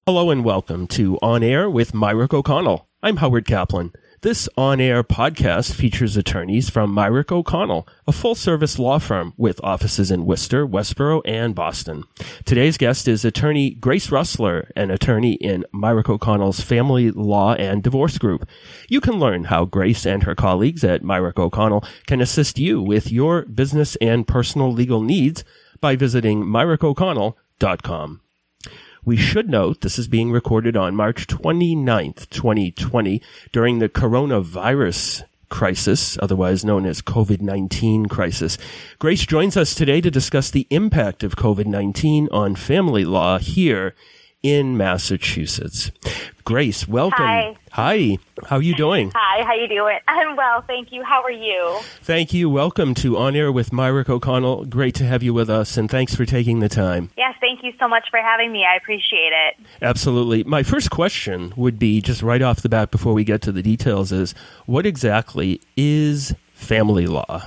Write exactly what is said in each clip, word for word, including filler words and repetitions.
Hello and welcome to On Air with Myrick O'Connell. I'm Howard Kaplan. This on-air podcast features attorneys from Myrick O'Connell, a full-service law firm with offices in Worcester, Westboro, and Boston. Today's guest is attorney Grace Russler, an attorney in Myrick O'Connell's Family Law and Divorce Group. You can learn how Grace and her colleagues at Myrick O'Connell can assist you with your business and personal legal needs by visiting myrick o'connell dot com. We should note this is being recorded on March twenty-ninth, twenty twenty, during the coronavirus crisis, otherwise known as COVID nineteen crisis. Grace joins us today to discuss the impact of COVID nineteen on family law here in Massachusetts. Grace, welcome. Hi. Hi. How are you doing? Hi, how you doing? I'm well, thank you. How are you? Thank you. Welcome to On Air with Myrick O'Connell. Great to have you with us, and thanks for taking the time. Yes, thank you so much for having me. I appreciate it. Absolutely. My first question would be, just right off the bat before we get to the details, is what exactly is family law?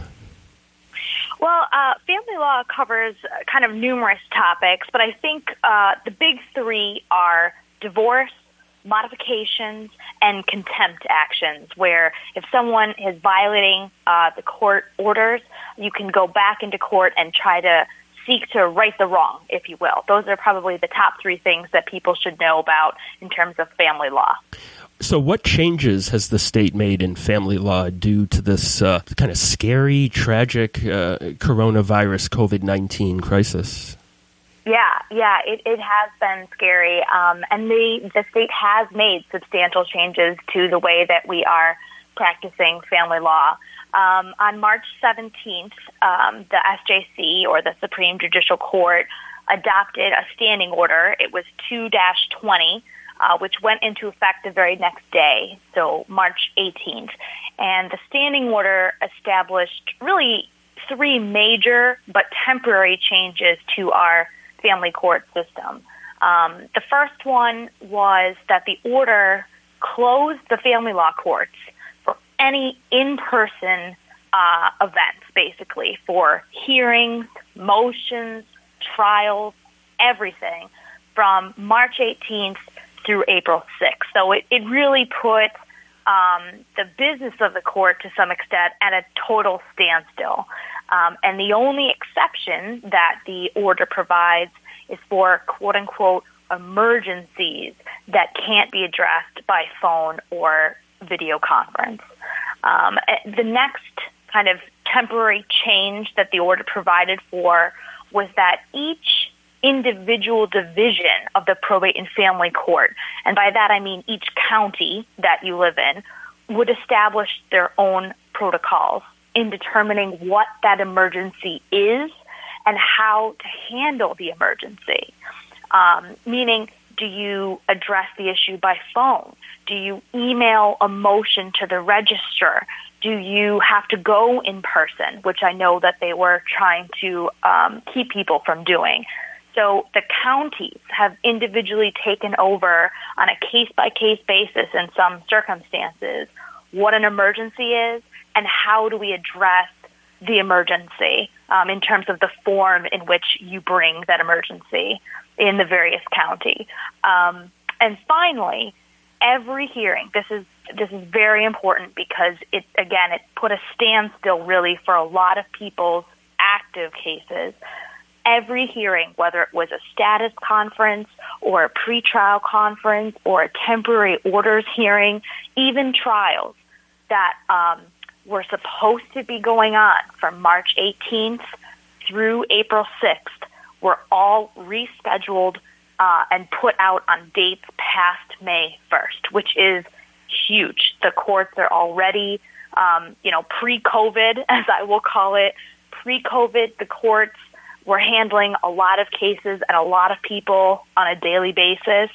Well, uh, family law covers kind of numerous topics, but I think uh, the big three are divorce, modifications, and contempt actions, where if someone is violating uh, the court orders, you can go back into court and try to seek to right the wrong, if you will. Those are probably the top three things that people should know about in terms of family law. So what changes has the state made in family law due to this uh, kind of scary, tragic uh, coronavirus COVID nineteen crisis? Yeah, yeah, it, it has been scary, um, and the, the state has made substantial changes to the way that we are practicing family law. Um, on March seventeenth, um, the S J C, or the Supreme Judicial Court, adopted a standing order. It was two dash twenty, uh, which went into effect the very next day, so March eighteenth. And the standing order established really three major but temporary changes to our family court system. Um, the first one was that the order closed the family law courts for any in-person uh, events, basically, for hearings, motions, trials, everything, from March eighteenth through April sixth. So it, it really put um, the business of the court, to some extent, at a total standstill. Um, and the only exception that the order provides is for quote-unquote emergencies that can't be addressed by phone or video conference. Um, the next kind of temporary change that the order provided for was that each individual division of the probate and family court, and by that I mean each county that you live in, would establish their own protocols in determining what that emergency is and how to handle the emergency. Um, meaning, do you address the issue by phone? Do you email a motion to the register? Do you have to go in person, which I know that they were trying to um, keep people from doing? So the counties have individually taken over on a case-by-case basis in some circumstances what an emergency is and how do we address the emergency um, in terms of the form in which you bring that emergency in the various county. Um, and finally, every hearing, this is this is very important because it again it put a standstill really for a lot of people's active cases. Every hearing, whether it was a status conference or a pretrial conference or a temporary orders hearing, even trials that um, were supposed to be going on from March eighteenth through April sixth, were all rescheduled uh, and put out on dates past May first, which is huge. The courts are already, um, you know, pre-COVID, as I will call it, pre-COVID, the courts were handling a lot of cases and a lot of people on a daily basis.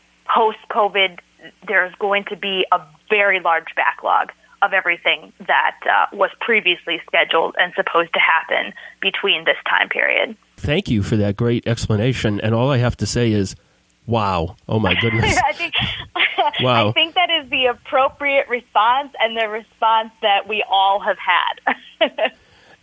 Post-COVID, there's going to be a very large backlog of everything that uh, was previously scheduled and supposed to happen between this time period. Thank you for that great explanation. And all I have to say is, wow. Oh, my goodness. I think, wow. I think that is the appropriate response and the response that we all have had.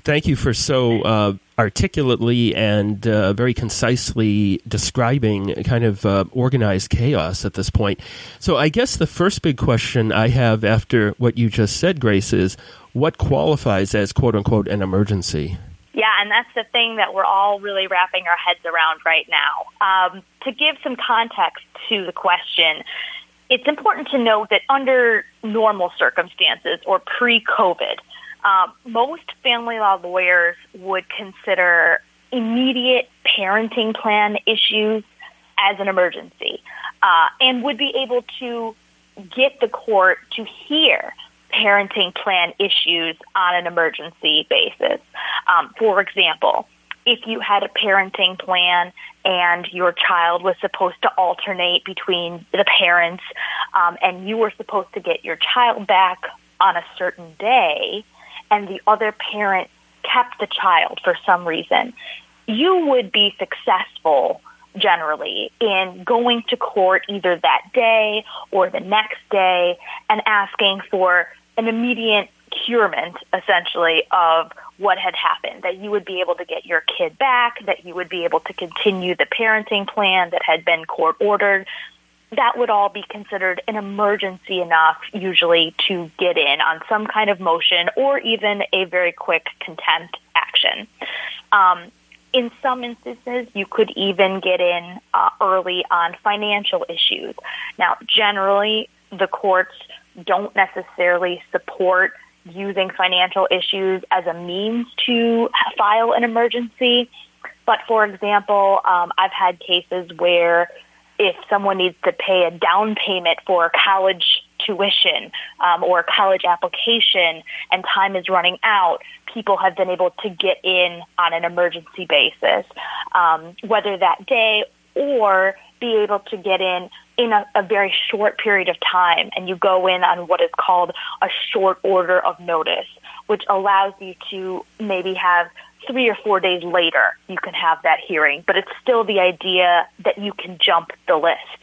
Thank you for so uh, articulately and uh, very concisely describing kind of uh, organized chaos at this point. So I guess the first big question I have after what you just said, Grace, is what qualifies as quote-unquote an emergency? Yeah, and that's the thing that we're all really wrapping our heads around right now. Um, to give some context to the question, it's important to note that under normal circumstances or pre-COVID, Uh, most family law lawyers would consider immediate parenting plan issues as an emergency uh, and would be able to get the court to hear parenting plan issues on an emergency basis. Um, for example, if you had a parenting plan and your child was supposed to alternate between the parents um, and you were supposed to get your child back on a certain day, and the other parent kept the child for some reason, you would be successful generally in going to court either that day or the next day and asking for an immediate curement, essentially, of what had happened, that you would be able to get your kid back, that you would be able to continue the parenting plan that had been court-ordered. That would all be considered an emergency enough, usually, to get in on some kind of motion or even a very quick contempt action. Um, in some instances, you could even get in uh, early on financial issues. Now, generally, the courts don't necessarily support using financial issues as a means to file an emergency. But, for example, um, I've had cases where if someone needs to pay a down payment for college tuition um, or college application and time is running out, people have been able to get in on an emergency basis, um, whether that day or be able to get in in a, a very short period of time. And you go in on what is called a short order of notice, which allows you to maybe have three or four days later, you can have that hearing, but it's still the idea that you can jump the list.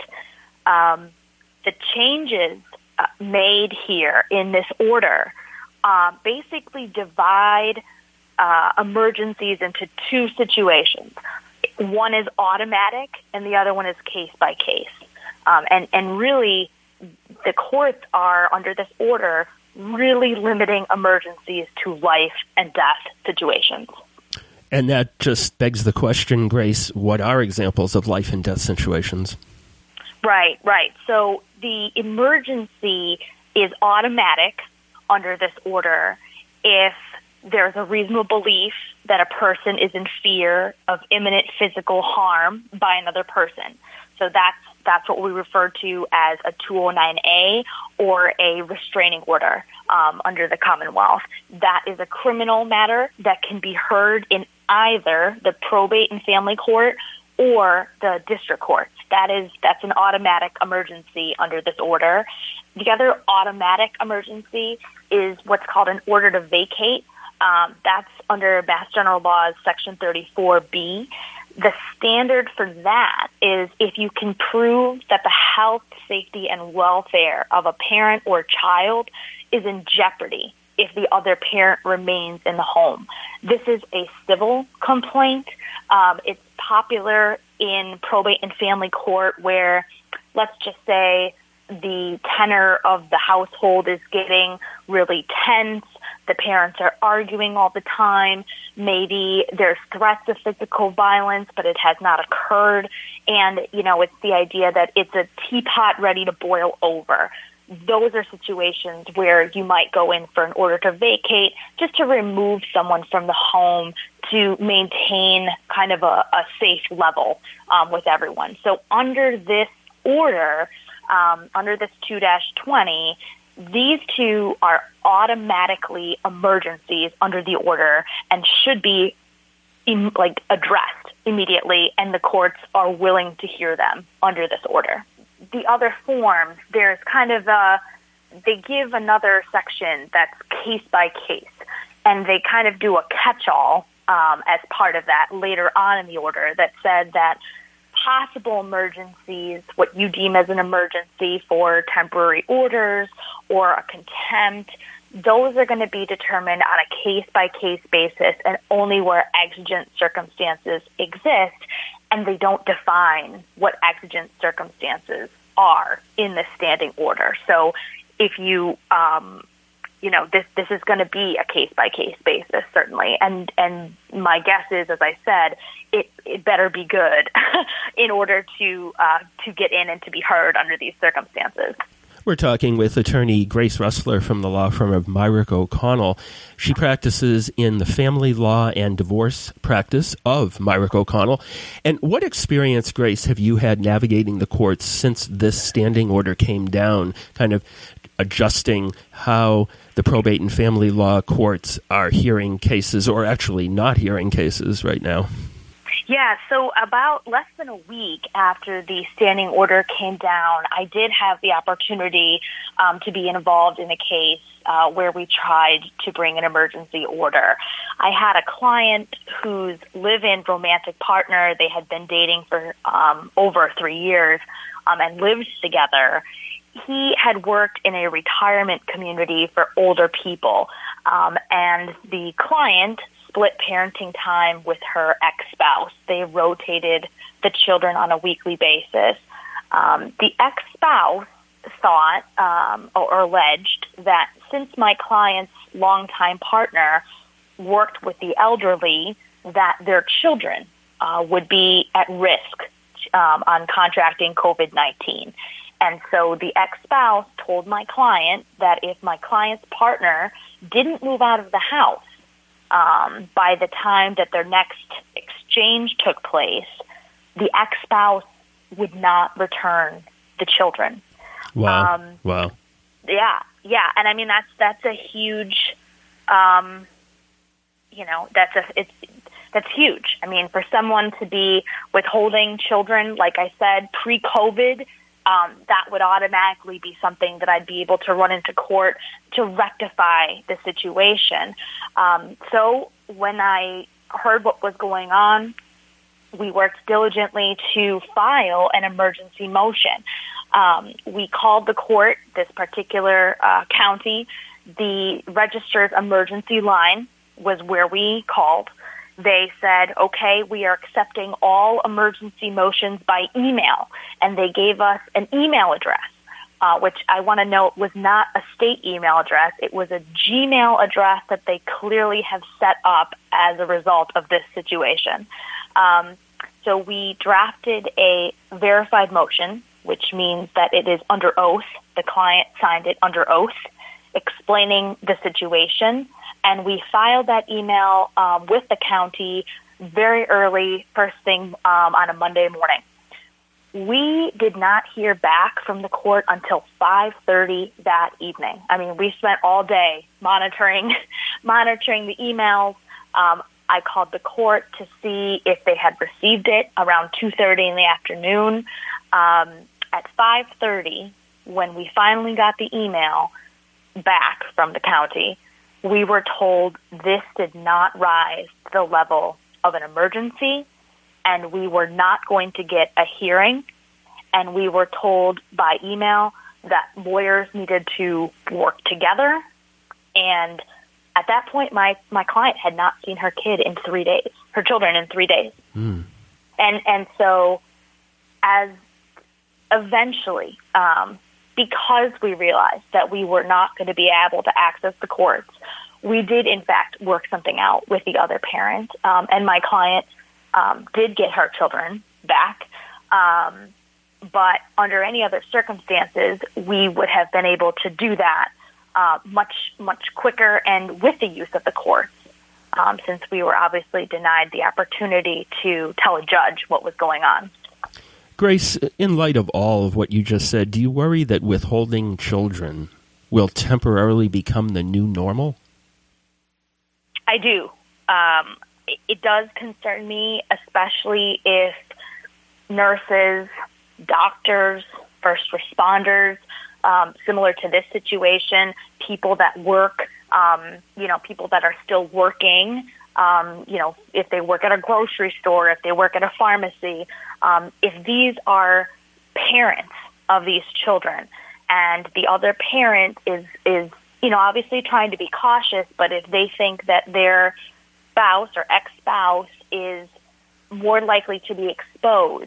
Um, the changes uh, made here in this order uh, basically divide uh, emergencies into two situations. One is automatic, and the other one is case by case. Um, and, and really, the courts are, under this order, really limiting emergencies to life and death situations. And that just begs the question, Grace, what are examples of life and death situations? Right, right. So the emergency is automatic under this order if there's a reasonable belief that a person is in fear of imminent physical harm by another person. So that's that's what we refer to as a two oh nine A or a restraining order um, under the Commonwealth. That is a criminal matter that can be heard in either the probate and family court or the district courts. That is, that's an automatic emergency under this order. The other automatic emergency is what's called an order to vacate. Um, that's under Mass General Laws Section thirty-four B. The standard for that is if you can prove that the health, safety, and welfare of a parent or child is in jeopardy if the other parent remains in the home. This is a civil complaint. Um, it's popular in probate and family court where, let's just say, the tenor of the household is getting really tense. The parents are arguing all the time. Maybe there's threats of physical violence, but it has not occurred. And, you know, it's the idea that it's a teapot ready to boil over. Those are situations where you might go in for an order to vacate just to remove someone from the home to maintain kind of a, a safe level um, with everyone. So under this order, um, under this two dash twenty, these two are automatically emergencies under the order and should be in, like addressed immediately, and the courts are willing to hear them under this order. The other forms, there's kind of a, they give another section that's case by case, and they kind of do a catch-all um, as part of that later on in the order that said that possible emergencies, what you deem as an emergency for temporary orders or a contempt, those are going to be determined on a case-by-case basis and only where exigent circumstances exist, and they don't define what exigent circumstances are in the standing order. So if you, um, you know, this this is going to be a case-by-case basis, certainly. And and my guess is, as I said, it, it better be good in order to uh, to get in and to be heard under these circumstances. We're talking with attorney Grace Rustler from the law firm of Myrick O'Connell. She practices in the family law and divorce practice of Myrick O'Connell. And what experience, Grace, have you had navigating the courts since this standing order came down, kind of adjusting how the probate and family law courts are hearing cases, or actually not hearing cases right now? Yeah, so about less than a week after the standing order came down, I did have the opportunity um, to be involved in a case uh, where we tried to bring an emergency order. I had a client whose live-in romantic partner, they had been dating for um, over three years um, and lived together. He had worked in a retirement community for older people, um, and the client split parenting time with her ex-spouse. They rotated the children on a weekly basis. Um, the ex-spouse thought um, or, or alleged that since my client's longtime partner worked with the elderly, that their children uh, would be at risk um, on contracting COVID nineteen. And so the ex-spouse told my client that if my client's partner didn't move out of the house Um, by the time that their next exchange took place, the ex-spouse would not return the children. Wow. Um, wow. Yeah, yeah. And I mean, that's that's a huge, um, you know, that's a it's that's huge. I mean, for someone to be withholding children, like I said, pre-COVID, Um, that would automatically be something that I'd be able to run into court to rectify the situation. Um, so when I heard what was going on, we worked diligently to file an emergency motion. Um, we called the court, this particular uh, county. The registered emergency line was where we called. They said, okay, we are accepting all emergency motions by email, and they gave us an email address, uh, which I want to note was not a state email address. It was a Gmail address that they clearly have set up as a result of this situation. Um, so we drafted a verified motion, which means that it is under oath. The client signed it under oath, explaining the situation. And we filed that email um, with the county very early, first thing um, on a Monday morning. We did not hear back from the court until five thirty that evening. I mean, we spent all day monitoring monitoring the emails. Um, I called the court to see if they had received it around two thirty in the afternoon. Um, at five thirty, when we finally got the email back from the county, we were told this did not rise to the level of an emergency, and we were not going to get a hearing. And we were told by email that lawyers needed to work together. And at that point, my, my client had not seen her kid in three days, her children in three days. Mm. And and so as eventually, um, because we realized that we were not going to be able to access the courts, we did, in fact, work something out with the other parent. Um, and my client um, did get her children back. Um, but under any other circumstances, we would have been able to do that uh, much, much quicker and with the use of the courts, um, since we were obviously denied the opportunity to tell a judge what was going on. Grace, in light of all of what you just said, do you worry that withholding children will temporarily become the new normal? I do. Um, it, it does concern me, especially if nurses, doctors, first responders, um, similar to this situation, people that work, um, you know, people that are still working, um, you know, if they work at a grocery store, if they work at a pharmacy, um, if these are parents of these children and the other parent is, is you know, obviously trying to be cautious, but if they think that their spouse or ex-spouse is more likely to be exposed,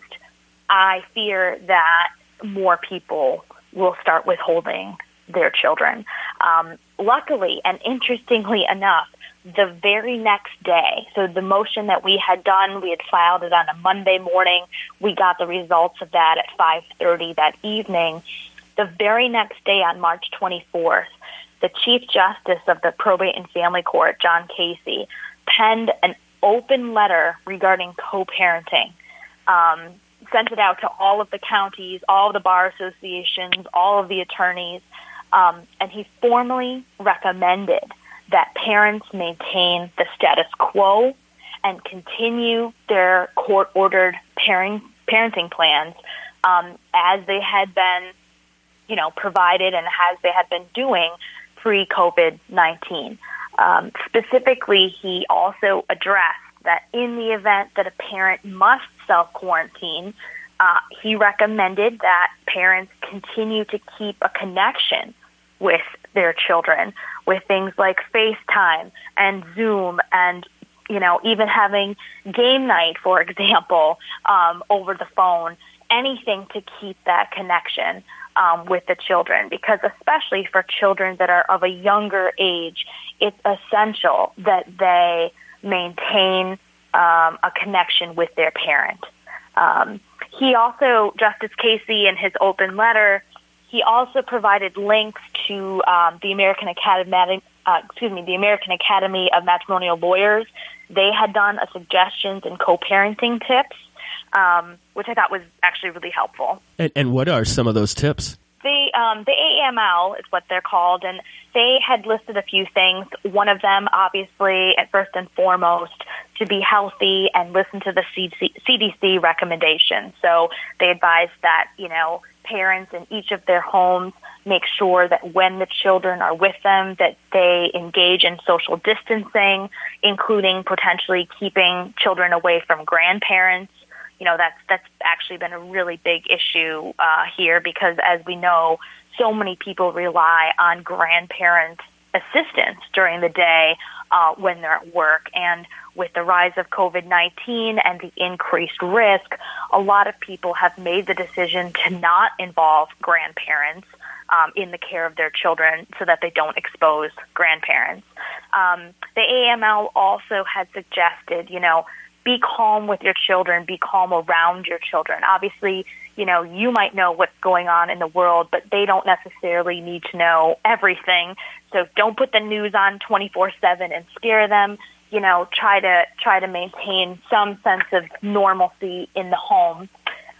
I fear that more people will start withholding their children. Um, luckily, and interestingly enough, the very next day, so the motion that we had done, we had filed it on a Monday morning. We got the results of that at five thirty that evening. The very next day, on March twenty-fourth, the Chief Justice of the Probate and Family Court, John Casey, penned an open letter regarding co-parenting, um, sent it out to all of the counties, all of the bar associations, all of the attorneys, um, and he formally recommended that parents maintain the status quo and continue their court-ordered parent, parenting plans um, as they had been, you know, provided and as they had been doing pre-COVID nineteen. Um, specifically, he also addressed that in the event that a parent must self-quarantine, uh, he recommended that parents continue to keep a connection with their children with things like FaceTime and Zoom and, you know, even having game night, for example, um, over the phone, anything to keep that connection um, with the children, because especially for children that are of a younger age, it's essential that they maintain um, a connection with their parent. Um, he also, Justice Casey, in his open letter, he also provided links to um, the American Academy, uh, excuse me, the American Academy of Matrimonial Lawyers. They had done a suggestions and co-parenting tips, um, which I thought was actually really helpful. And, and what are some of those tips? The um, the A A M L is what they're called, and they had listed a few things. One of them, obviously, at first and foremost, to be healthy and listen to the C D C recommendations. So they advised that, you know, parents in each of their homes make sure that when the children are with them, that they engage in social distancing, including potentially keeping children away from grandparents. You know, that's that's actually been a really big issue uh, here because, as we know, so many people rely on grandparent assistance during the day uh, when they're at work. And with the rise of COVID nineteen and the increased risk, a lot of people have made the decision to not involve grandparents um, in the care of their children so that they don't expose grandparents. Um, the A A M L also had suggested, you know, be calm with your children, be calm around your children. Obviously, you know, you might know what's going on in the world, but they don't necessarily need to know everything. So don't put the news on twenty-four seven and scare them. You know, try to try to maintain some sense of normalcy in the home.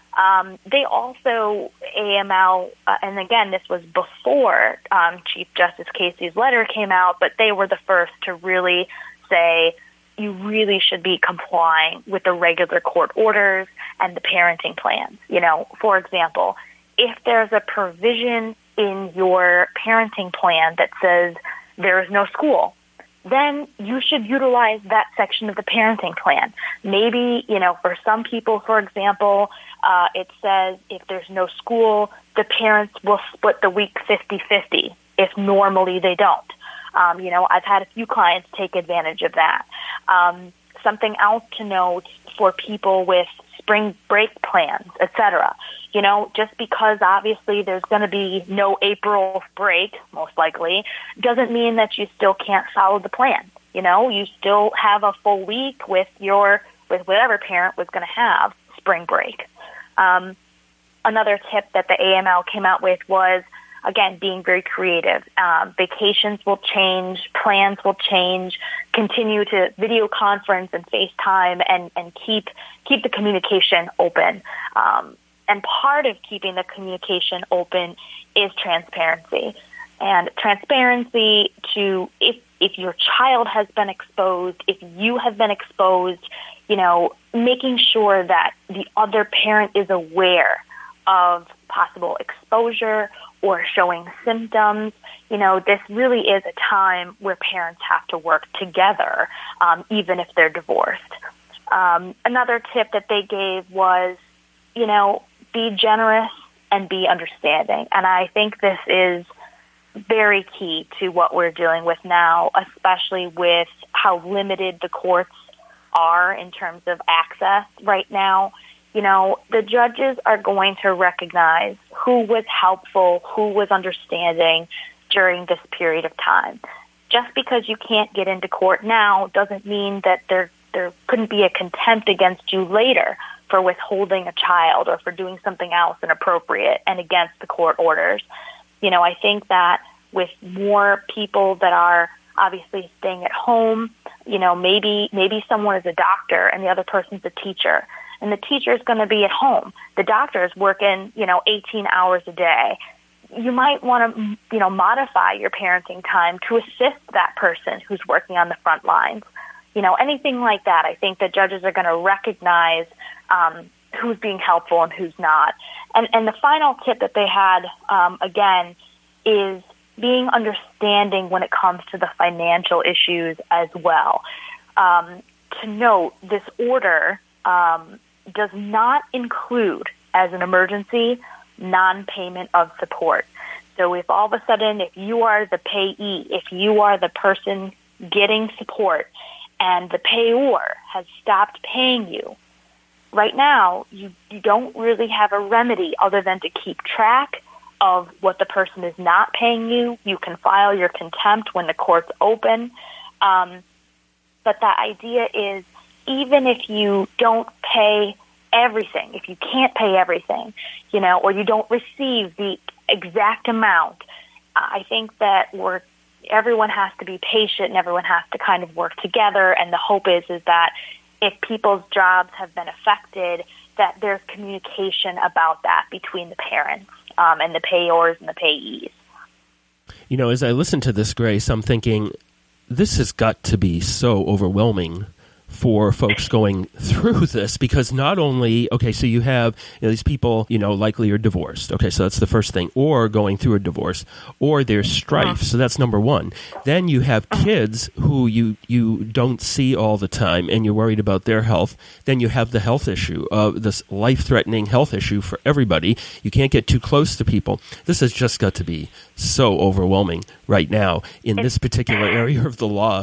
Um, they also, A A M L, uh, and again, this was before um, Chief Justice Casey's letter came out, but they were the first to really say, you really should be complying with the regular court orders and the parenting plans. You know, for example, if there's a provision in your parenting plan that says there is no school, then you should utilize that section of the parenting plan. Maybe, you know, for some people, for example, uh, it says if there's no school, the parents will split the week fifty-fifty if normally they don't. Um, you know, I've had a few clients take advantage of that. Um, something else to note for people with spring break plans, et cetera. You know, just because obviously there's going to be no April break, most likely, doesn't mean that you still can't follow the plan. You know, you still have a full week with your, with whatever parent was going to have spring break. Um, another tip that the A M L came out with was, again, being very creative. Um, vacations will change, plans will change, continue to video conference and FaceTime and, and keep keep the communication open. Um, and part of keeping the communication open is transparency. And transparency to if, if your child has been exposed, if you have been exposed, you know, making sure that the other parent is aware of possible exposure or showing symptoms. You know, this really is a time where parents have to work together, um, even if they're divorced. Um, another tip that they gave was, you know, be generous and be understanding. And I think this is very key to what we're dealing with now, especially with how limited the courts are in terms of access right now. You know, the judges are going to recognize who was helpful, who was understanding during this period of time. Just because you can't get into court now doesn't mean that there there couldn't be a contempt against you later for withholding a child or for doing something else inappropriate and against the court orders. You know, I think that with more people that are obviously staying at home, you know, maybe maybe someone is a doctor and the other person's a teacher, and the teacher is going to be at home. The doctor is working, you know, eighteen hours a day. You might want to, you know, modify your parenting time to assist that person who's working on the front lines. You know, anything like that. I think that judges are going to recognize um, who's being helpful and who's not. And, and the final tip that they had, um, again, is being understanding when it comes to the financial issues as well. Um, to note, this order um, does not include, as an emergency, non-payment of support. So if all of a sudden, if you are the payee, if you are the person getting support, and the payor has stopped paying you, right now you, you don't really have a remedy other than to keep track of what the person is not paying you. You can file your contempt when the court's open. Um, but the idea is, even if you don't pay everything, if you can't pay everything, you know, or you don't receive the exact amount, I think that we're everyone has to be patient and everyone has to kind of work together. And the hope is, is that if people's jobs have been affected, that there's communication about that between the parents um, and the payors and the payees. You know, as I listen to this, Grace, I'm thinking this has got to be so overwhelming for folks going through this, because not only, okay, so you have, you know, these people, you know, likely are divorced. Okay, so that's the first thing, or going through a divorce, or there's strife. Uh-huh. So that's number one. Then you have kids who you, you don't see all the time, and you're worried about their health. Then you have the health issue, uh, this life-threatening health issue for everybody. You can't get too close to people. This has just got to be so overwhelming right now in this particular area of the law.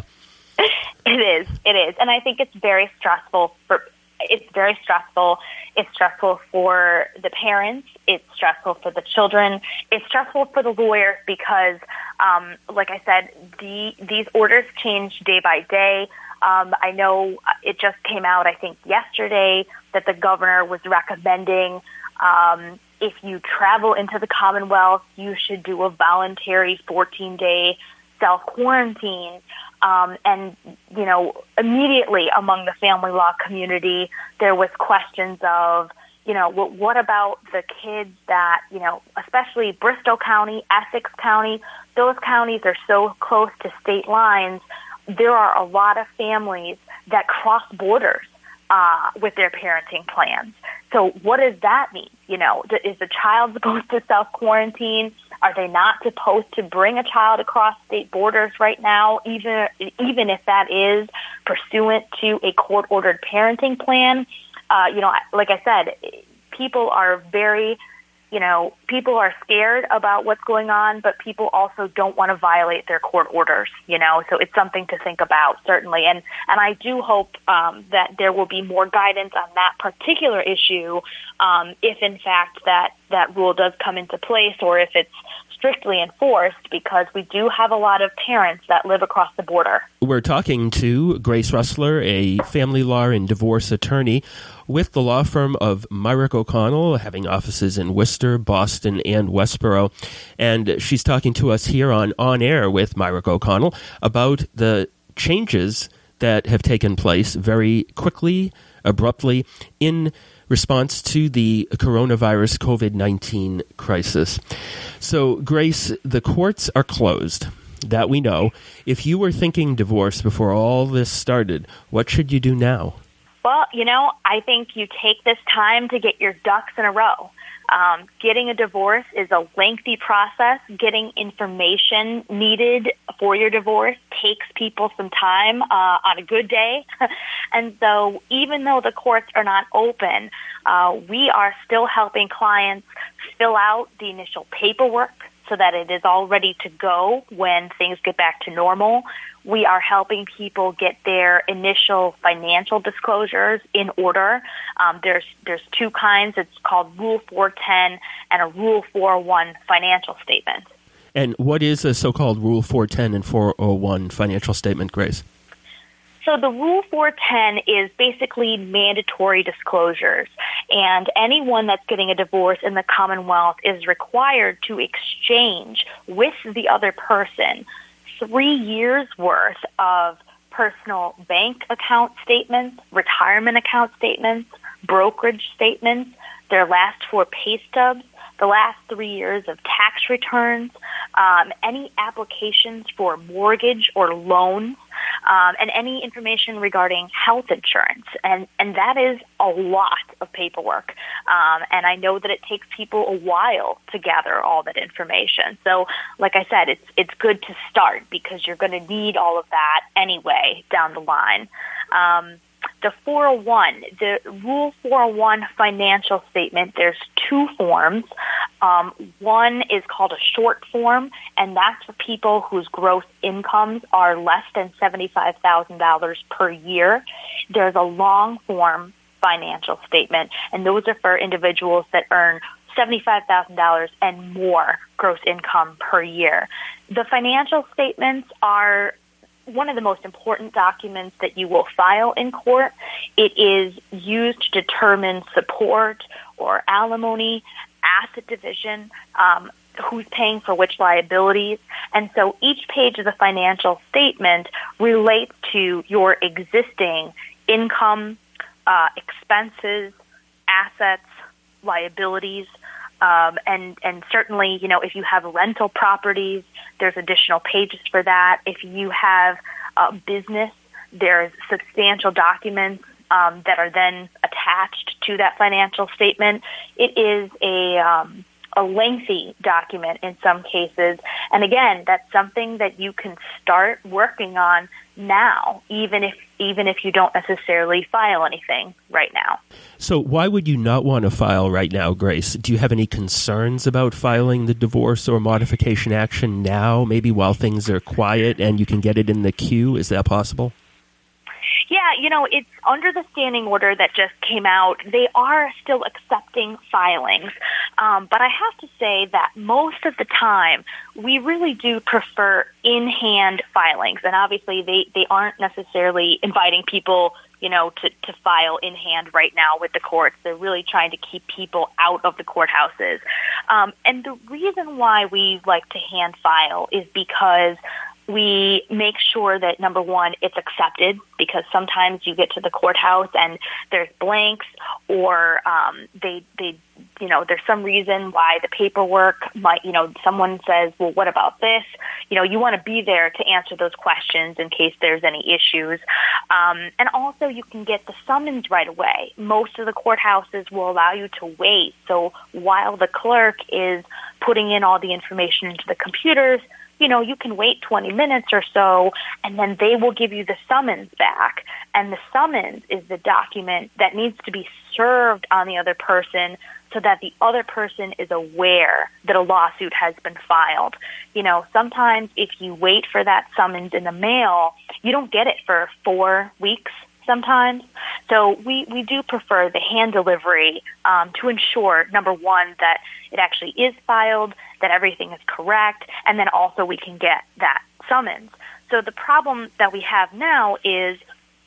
It is. It is. And I think it's very stressful for it's very stressful. It's stressful for the parents. It's stressful for the children. It's stressful for the lawyers because, um, like I said, the these orders change day by day. Um, I know it just came out, I think, yesterday that the governor was recommending um, if you travel into the Commonwealth, you should do a voluntary fourteen-day self-quarantine. Um, and, you know, immediately among the family law community, there was questions of, you know, well, what about the kids that, you know, especially Bristol County, Essex County, those counties are so close to state lines. There are a lot of families that cross borders uh, with their parenting plans. So what does that mean? You know, is the child supposed to self-quarantine? Are they not supposed to bring a child across state borders right now, even even if that is pursuant to a court-ordered parenting plan? Uh, you know, like I said, people are very, you know, people are scared about what's going on, but people also don't want to violate their court orders, you know, so it's something to think about, certainly. And, and I do hope um, that there will be more guidance on that particular issue um, if, in fact, that, that rule does come into place or if it's strictly enforced, because we do have a lot of parents that live across the border. We're talking to Grace Rustler, a family law and divorce attorney with the law firm of Myrick O'Connell, having offices in Worcester, Boston, and Westboro. And she's talking to us here on On Air with Myrick O'Connell about the changes that have taken place very quickly, abruptly, in response to the coronavirus COVID nineteen crisis. So, Grace, the courts are closed. That we know. If you were thinking divorce before all this started, what should you do now? Well, you know, I think you take this time to get your ducks in a row. Um, getting a divorce is a lengthy process. Getting information needed for your divorce takes people some time uh, on a good day. And so even though the courts are not open, uh, we are still helping clients fill out the initial paperwork so that it is all ready to go when things get back to normal. We are helping people get their initial financial disclosures in order. Um, there's there's two kinds. It's called Rule four ten and a Rule four oh one financial statement. And what is a so-called Rule four ten and four oh one financial statement, Grace? So the Rule four ten is basically mandatory disclosures, and anyone that's getting a divorce in the Commonwealth is required to exchange with the other person three years' worth of personal bank account statements, retirement account statements, brokerage statements, their last four pay stubs, the last three years of tax returns, um, any applications for mortgage or loans, um, and any information regarding health insurance. And, and that is a lot of paperwork. Um, and I know that it takes people a while to gather all that information. So, like I said, it's it's good to start because you're going to need all of that anyway down the line. Um, The four oh one, the Rule four oh one financial statement, there's two forms. Um, one is called a short form, and that's for people whose gross incomes are less than seventy-five thousand dollars per year. There's a long form financial statement, and those are for individuals that earn seventy-five thousand dollars and more gross income per year. The financial statements are one of the most important documents that you will file in court. It is used to determine support or alimony, asset division, um, who's paying for which liabilities. And so each page of the financial statement relates to your existing income, uh, expenses, assets, liabilities, Um, and, and certainly, you know, if you have rental properties, there's additional pages for that. If you have a business, there's substantial documents um, that are then attached to that financial statement. It is a um, a lengthy document in some cases. And again, that's something that you can start working on now, even if even if you don't necessarily file anything right now. So why would you not want to file right now, Grace? Do you have any concerns about filing the divorce or modification action now, maybe while things are quiet and you can get it in the queue? Is that possible? Yeah, you know, it's under the standing order that just came out. They are still accepting filings. Um, but I have to say that most of the time, we really do prefer in-hand filings. And obviously, they, they aren't necessarily inviting people, you know, to, to file in hand right now with the courts. They're really trying to keep people out of the courthouses. Um, and the reason why we like to hand file is because we make sure that, number one, it's accepted, because sometimes you get to the courthouse and there's blanks, or um, they, they, you know, there's some reason why the paperwork might, you know, someone says, well, what about this? You know, you want to be there to answer those questions in case there's any issues. Um, and also you can get the summons right away. Most of the courthouses will allow you to wait. So while the clerk is putting in all the information into the computers, you know, you can wait twenty minutes or so, and then they will give you the summons back. And the summons is the document that needs to be served on the other person so that the other person is aware that a lawsuit has been filed. You know, sometimes if you wait for that summons in the mail, you don't get it for four weeks sometimes. So we, we do prefer the hand delivery um, to ensure, number one, that it actually is filed, that everything is correct, and then also we can get that summons. So the problem that we have now is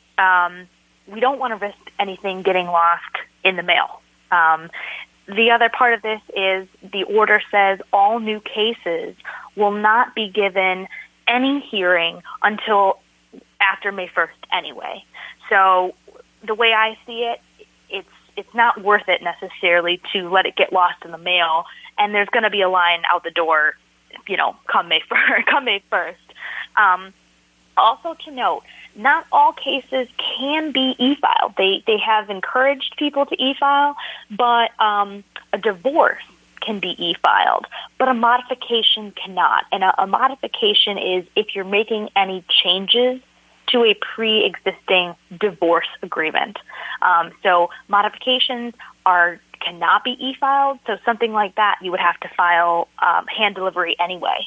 um, we don't want to risk anything getting lost in the mail. Um, the other part of this is the order says all new cases will not be given any hearing until after May first anyway. So the way I see it, it's it's not worth it necessarily to let it get lost in the mail, and there's going to be a line out the door, you know, come May first. Come May first. Um, also to note, not all cases can be e-filed. They they have encouraged people to e-file, but um, a divorce can be e-filed, but a modification cannot. And a, a modification is if you're making any changes to a pre-existing divorce agreement. Um, so modifications are cannot be e-filed. So something like that, you would have to file um, hand delivery anyway.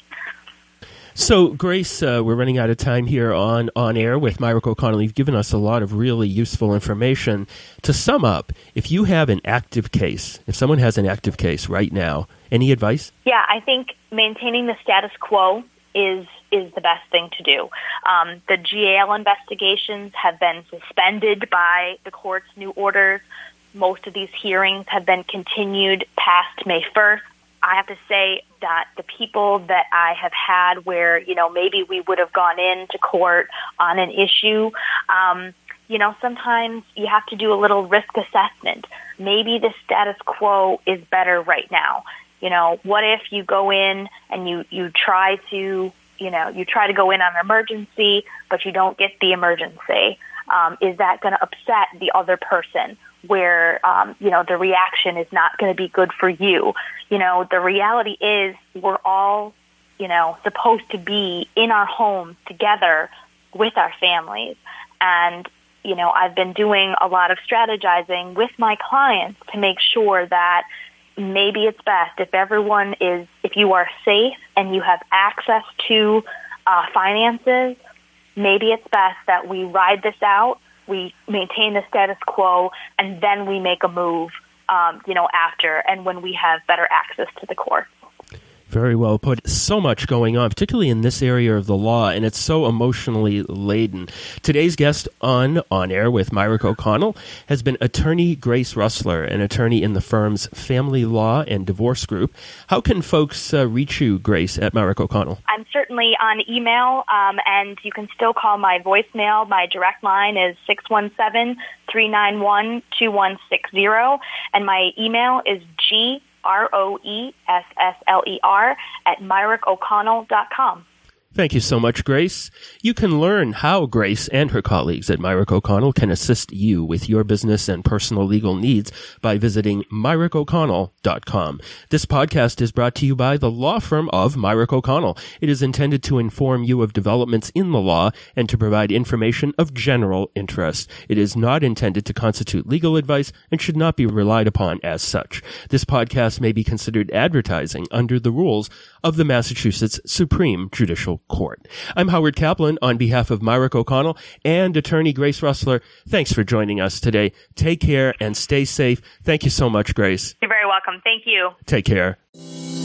So, Grace, uh, we're running out of time here on On Air with Myrick O'Connell. You've given us a lot of really useful information. To sum up, if you have an active case, if someone has an active case right now, any advice? Yeah, I think maintaining the status quo is is the best thing to do. Um, the G A L investigations have been suspended by the court's new orders. Most of these hearings have been continued past May first. I have to say that the people that I have had where, you know, maybe we would have gone into court on an issue, um, you know, sometimes you have to do a little risk assessment. Maybe the status quo is better right now. You know, what if you go in and you, you try to, you know, you try to go in on an emergency, but you don't get the emergency? Um, is that going to upset the other person where, um, you know, the reaction is not going to be good for you? You know, the reality is we're all, you know, supposed to be in our homes together with our families. And, you know, I've been doing a lot of strategizing with my clients to make sure that maybe it's best if everyone is, if you are safe and you have access to uh, finances, maybe it's best that we ride this out, we maintain the status quo, and then we make a move, um, you know, after and when we have better access to the court. Very well put. So much going on, particularly in this area of the law, and it's so emotionally laden. Today's guest on On Air with Myrick O'Connell has been attorney Grace Rustler, an attorney in the firm's Family Law and Divorce Group. How can folks uh, reach you, Grace, at Myrick O'Connell? I'm certainly on email, um, and you can still call my voicemail. My direct line is six one seven, three nine one, two one six zero, and my email is g R O E S S L E R at myrick o'connell dot com. Thank you so much, Grace. You can learn how Grace and her colleagues at Myrick O'Connell can assist you with your business and personal legal needs by visiting myrick o'connell dot com. This podcast is brought to you by the law firm of Myrick O'Connell. It is intended to inform you of developments in the law and to provide information of general interest. It is not intended to constitute legal advice and should not be relied upon as such. This podcast may be considered advertising under the rules of the Massachusetts Supreme Judicial Court. I'm Howard Kaplan on behalf of Myrick O'Connell and attorney Grace Rustler. Thanks for joining us today. Take care and stay safe. Thank you so much, Grace. You're very welcome. Thank you. Take care.